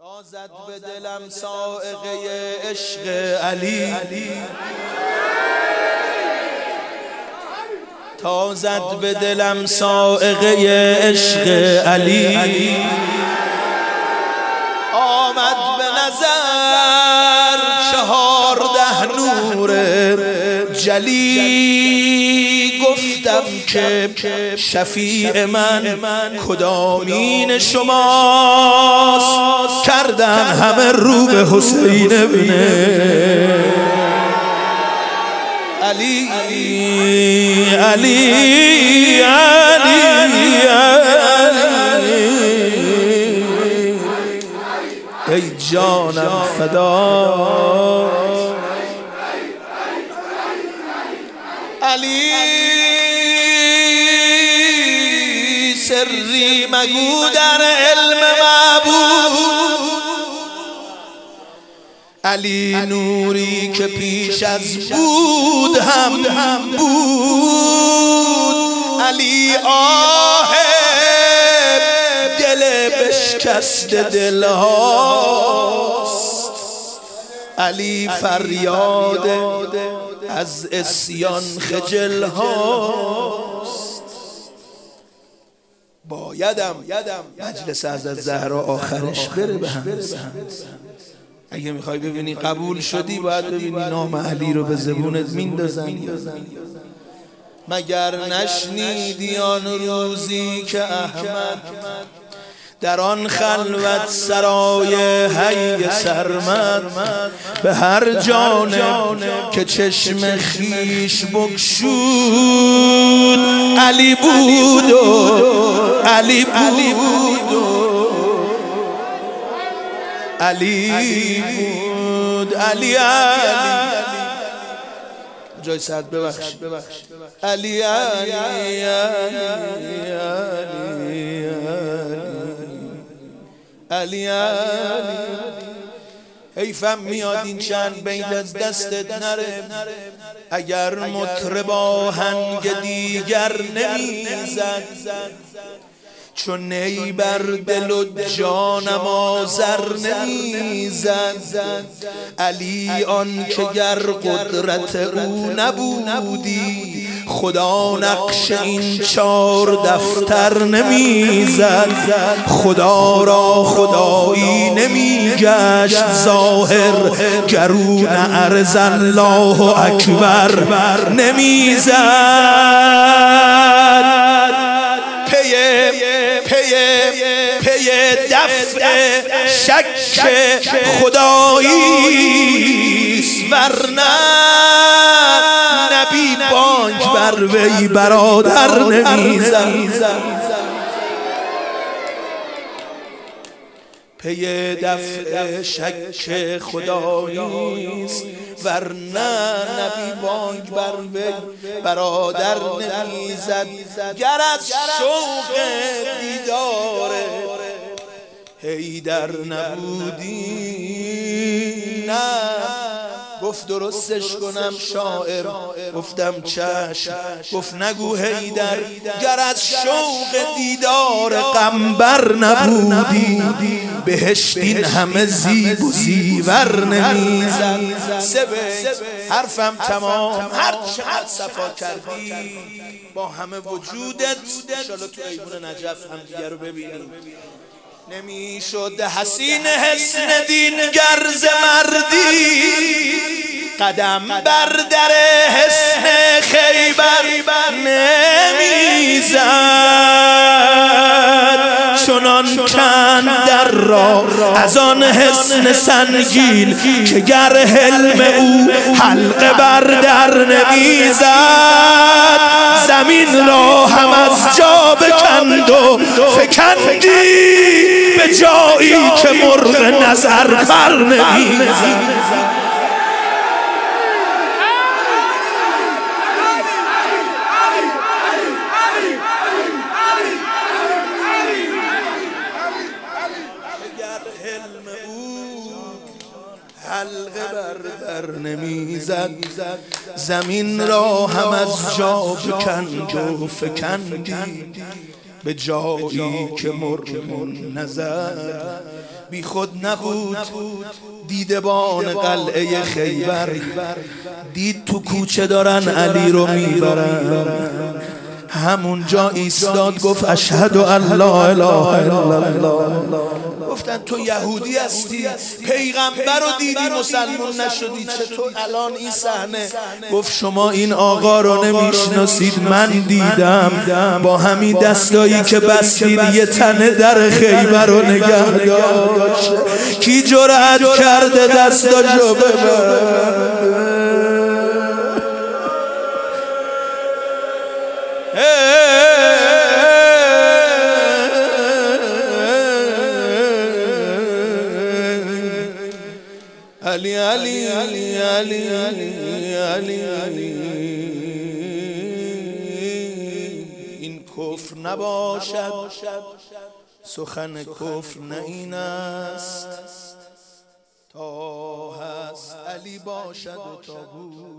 تا زد به دلم صاعقه عشق علی، تا زد به دلم صاعقه عشق علی، آمد به نظر 14 نور جلی، گفتم که شفیع من کدامین شماست، کردن همه رو به حسین ابن علی. علی ای جانم فدا علی، سری مگو در علم معبود، علی نوری که پیش از بود هم بود، علی آه دل بشکست دلهاست، علی فریاد از عصیان خجل هاست. بایدم مجلس حضرت زهرا آخرش بره به هم. اگه میخوای ببینی قبول شدی باید ببینی نام علی رو به زبونت میندازن. مگر نشنیدی آن روزی که احمد در آن خلوت سرای حی سرمد، به هر جانب که چشم خیش بگشود علی بود و علی بود و علی بود. علی جای سعد ببخش علی علی حیفم میاد این چند بیت از دستت نره، اگر مطرب آهنگ دیگر نمیزد، چون نی بر دل و جانم آذر نمیزد. علی آن که گر قدرت او نبودی، خدا نقش این 4 دفتر نمیزد، خدا را خدایی نمیگشت ظاهر، گرون عرض الله اکبر نمیزد. پی دفع شک خداییست، ورنه نبی بانگ بر وی برادر نمیزد. پی دفع شک خداییست، ورنه نبی بانگ بر وی برادر نمیزد. گر از شوق دیدار حیدر نبودی، نه گفت درستش کنم شاعر، گفتم چشم، گفت نگو حیدر. گر از شوق دیدار قنبر نبودی، بهشت این همه زیب و زیور نمیزد. 3 بیت حرفم تمام، هر چقدر صفا کردی با همه وجودت انشالله تو ایوان نجف هم دیگر رو ببینیم. نمیشد حسین حسن دین گرز مردی، قدم بر در حسن خیبر نمیزد، چنان کند در را از آن حسن سنگین، که گر حلم او حلقه بر در نمیزد. زمین را هم از جا بکند و فکندی، به جایی که مرغ نظر پر نمیزد. حلقه بر در نمیزد، زمین را هم از جا بکند و فکندی، به جایی که مرغ نظر بی خود نبود دیدبان قلعه خیبر، دید تو کوچه دارن علی رو میبرن، همونجا ایستاد گفت اشهد ان لا اله الا الله. گفتن تو یهودی هستی، پیغمبر رو دیدی مسلمون نشدی، چطور الان این صحنه؟ گفت شما این آقا رو نمیشناسید، من دیدم با همین دستایی که بستید یه تنه در خیبر رو نگه داشت. کی جرأت کرده دستاشو ببره؟ علی علی علی علی علی علی، این کفر نباشد، سخن کفر نه این است، تا هست علی باشد و تا بود